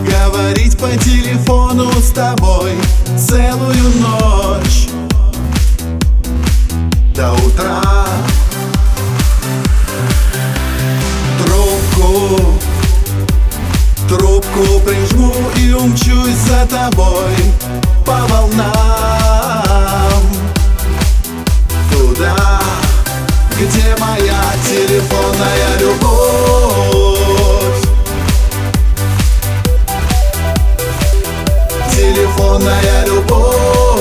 говорить по телефону с тобой целую ночь до утра. Трубку прижму и умчусь за тобой по волнам, туда, где моя телефонная любовь. Телефонная любовь.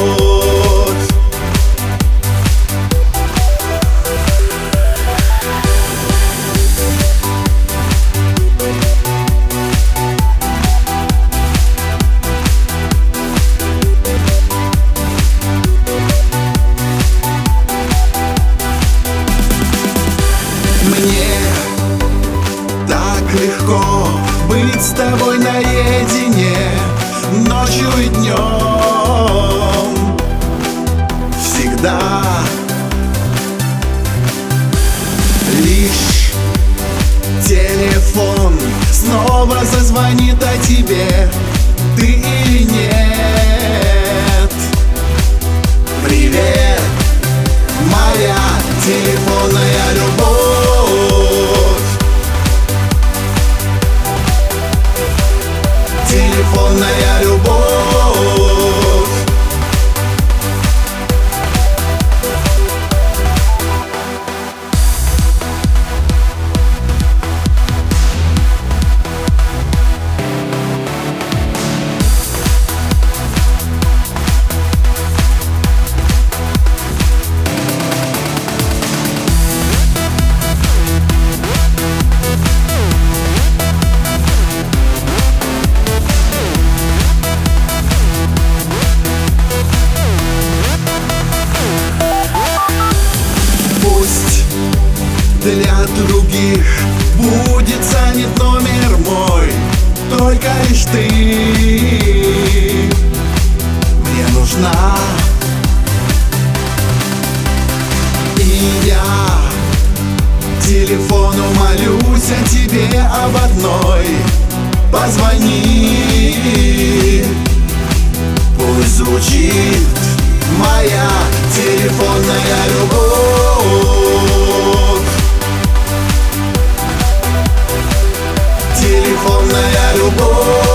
Мне так легко быть с тобой наедине ночью и днем. Всегда лишь телефон снова зазвонит о тебе, ты или нет. Привет, моя телефонная любовь. Телефонная любовь. Для других будет занят номер мой, только лишь ты мне нужна. И я телефону молюсь о тебе об одной: позвони, пусть звучит моя телефонная любовь. Телефонная любовь.